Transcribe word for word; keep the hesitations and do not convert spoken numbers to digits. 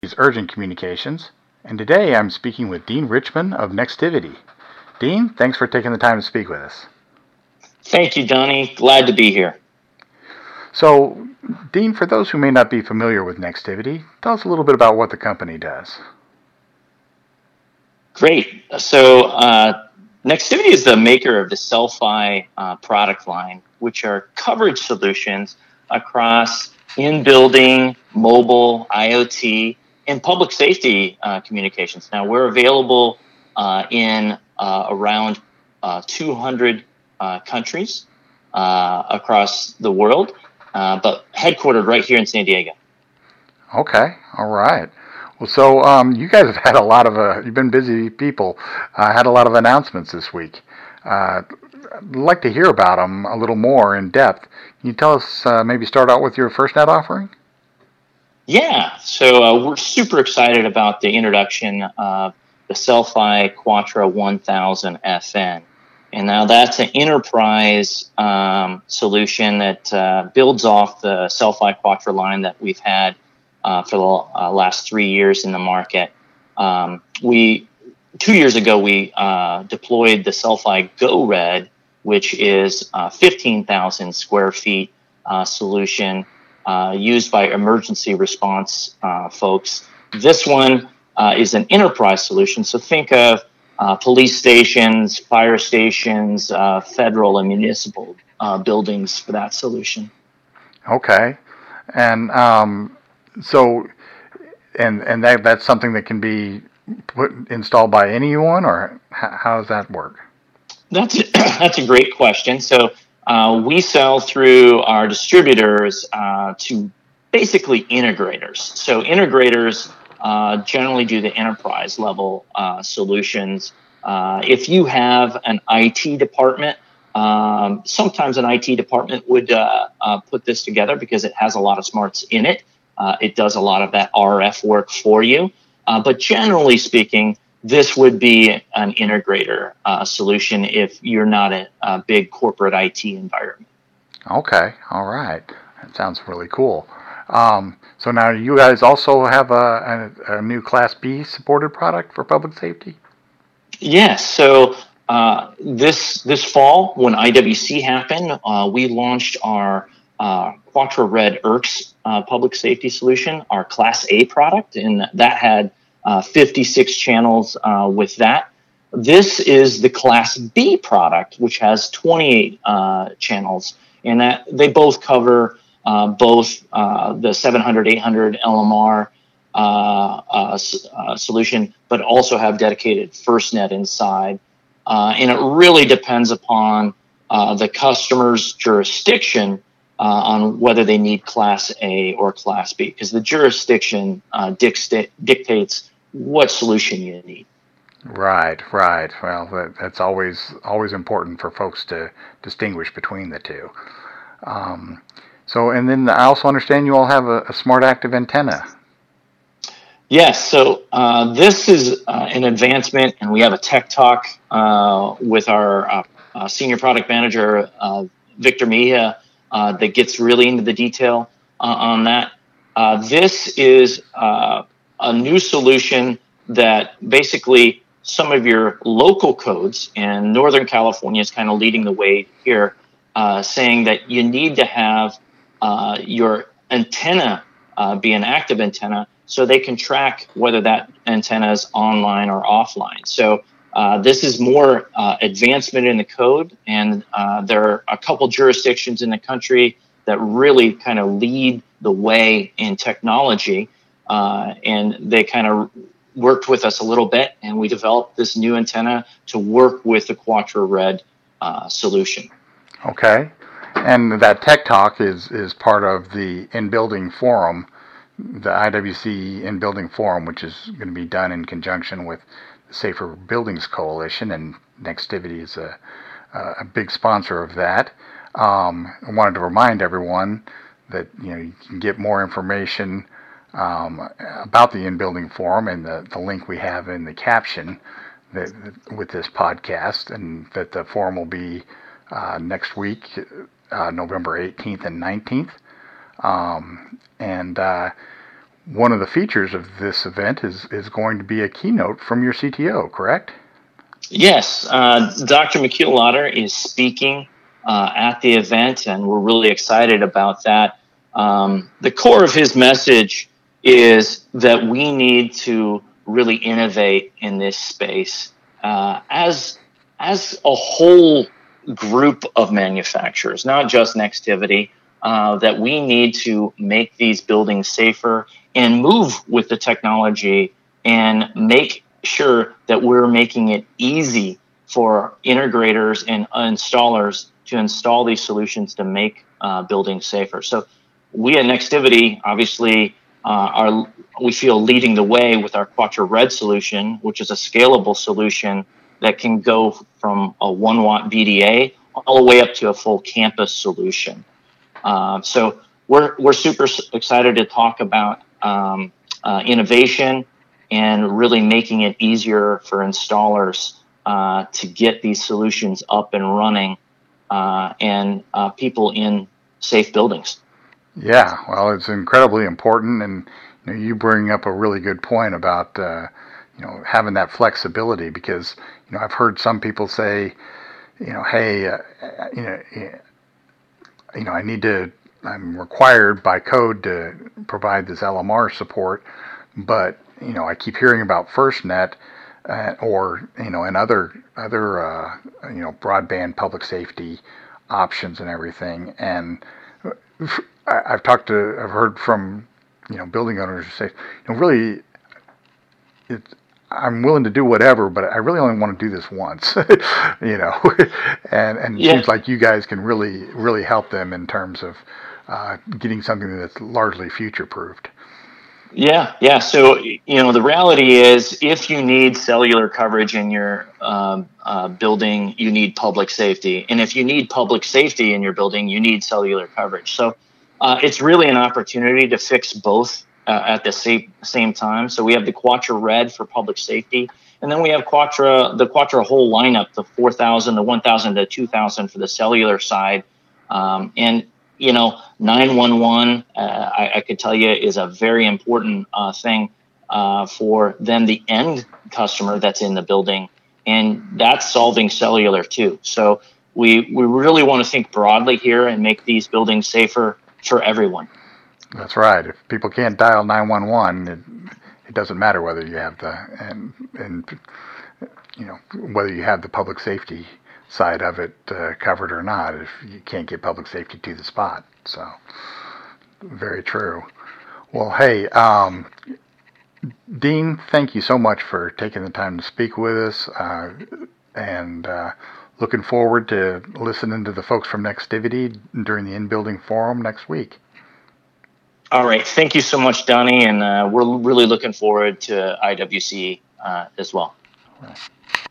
Urgent Communications, and today I'm speaking with Dean Richman of Nextivity. Dean, thanks for taking the time to speak with us. Thank you, Donnie. Glad to be here. So, Dean, for those who may not be familiar with Nextivity, tell us a little bit about what the company does. Great. So, uh, Nextivity is the maker of the Selfie uh, product line, which are coverage solutions across in-building, mobile, IoT, and public safety uh, communications. Now, we're available uh, in uh, around uh, two hundred uh, countries uh, across the world, uh, but headquartered right here in San Diego. Okay, all right. Well, so um, you guys have had a lot of, uh, you've been busy people, uh, had a lot of announcements this week. Uh, I'd like to hear about them a little more in depth. Can you tell us, uh, maybe start out with your FirstNet offering? Yeah, so uh, we're super excited about the introduction of the Selfie Quattro one thousand F N. And now that's an enterprise um, solution that uh, builds off the Selfie Quattro line that we've had uh, for the uh, last three years in the market. Um, we two years ago we uh, deployed the Selfie Go Red, which is a fifteen thousand square feet uh, solution uh, used by emergency response uh, folks. This one uh, is an enterprise solution, so think of Uh, police stations, fire stations, uh, federal and municipal uh, buildings for that solution. Okay. And um, so, and and that that's something that can be put installed by anyone, or h- how does that work? That's that's a great question. So uh, we sell through our distributors uh, to basically integrators. So integrators uh, generally do the enterprise level uh, solutions. Uh, if you have an I T department, um, sometimes an I T department would uh, uh, put this together because it has a lot of smarts in it. Uh, it does a lot of that R F work for you. Uh, but generally speaking, this would be an integrator uh, solution if you're not a, a big corporate I T environment. Okay. All right. That sounds really cool. Um, so now you guys also have a, a, a new Class B supported product for public safety? Yes. So uh, this this fall, when I W C happened, uh, we launched our uh, Quattro Red I R C S uh, public safety solution, our Class A product, and that had uh, fifty-six channels uh, with that. This is the Class B product, which has twenty-eight uh, channels, and that they both cover uh, both uh, the seven hundred, eight hundred L M R uh, uh, uh, solution, but also have dedicated FirstNet inside. Uh, and it really depends upon uh, the customer's jurisdiction uh, on whether they need Class A or Class B, because the jurisdiction uh, dicta- dictates what solution you need. Right, right. Well, that, that's always always important for folks to distinguish between the two. Um, so, and then I also understand you all have a, a smart active antenna. Yes, so uh, this is uh, an advancement, and we have a tech talk uh, with our uh, uh, senior product manager, uh, Victor Mejia, uh, that gets really into the detail uh, on that. Uh, this is uh, a new solution that basically some of your local codes, and Northern California is kind of leading the way here, uh, saying that you need to have uh, your antenna uh, be an active antenna so they can track whether that antenna is online or offline. So uh, this is more uh, advancement in the code, and uh, there are a couple jurisdictions in the country that really kind of lead the way in technology, uh, and they kind of worked with us a little bit, and we developed this new antenna to work with the Quattro Red uh, solution. Okay. And that tech talk is, is part of the in-building forum, the I W C in-building forum, which is going to be done in conjunction with the Safer Buildings Coalition, and Nextivity is a, a big sponsor of that. Um, I wanted to remind everyone that you know you can get more information um, about the in-building forum and the, the link we have in the caption that, with this podcast, and that the forum will be uh, next week, uh, November eighteenth and nineteenth. Um, and uh, one of the features of this event is, is going to be a keynote from your C T O, correct? Yes, uh, Doctor McKeown-Lauder is speaking uh, at the event, and we're really excited about that. Um, the core of his message is that we need to really innovate in this space uh, as as a whole group of manufacturers, not just Nextivity. Uh, that we need to make these buildings safer and move with the technology and make sure that we're making it easy for integrators and installers to install these solutions to make uh, buildings safer. So we at Nextivity obviously uh, are we feel leading the way with our Quattro Red solution, which is a scalable solution that can go from a one watt V D A all the way up to a full campus solution. Uh, so we're we're super excited to talk about um, uh, innovation and really making it easier for installers uh, to get these solutions up and running uh, and uh, people in safe buildings. Yeah, well, it's incredibly important, and you know, you bring up a really good point about uh, you know having that flexibility, because you know I've heard some people say, you know, hey, uh, you know. you know, I need to, I'm required by code to provide this L M R support, but, you know, I keep hearing about FirstNet uh, or, you know, and other, other, uh, you know, broadband public safety options and everything. And I've talked to, I've heard from, you know, building owners who say, you know, really, it's, I'm willing to do whatever, but I really only want to do this once, you know, and, and it Yeah. seems like you guys can really, really help them in terms of uh, getting something that's largely future-proofed. Yeah, yeah. So, you know, the reality is if you need cellular coverage in your um, uh, building, you need public safety. And if you need public safety in your building, you need cellular coverage. So uh, it's really an opportunity to fix both uh, at the same, same time. So we have the Quattro Red for public safety. And then we have Quattro, the Quattro whole lineup, the four thousand, the one thousand, the two thousand for the cellular side. Um, and You know, nine one one, uh, I, I could tell you, is a very important uh, thing uh, for then the end customer that's in the building, and that's solving cellular too. So we we really want to think broadly here and make these buildings safer for everyone. That's right. If people can't dial nine one one, it, it doesn't matter whether you have the and and you know whether you have the public safety side of it uh, covered or not, if you can't get public safety to the spot. So, very true. Well, hey, um, Dean, thank you so much for taking the time to speak with us, uh, and uh, looking forward to listening to the folks from Nextivity during the in-building forum next week. All right. Thank you so much, Donnie, and uh, we're really looking forward to I W C uh, as well. Right.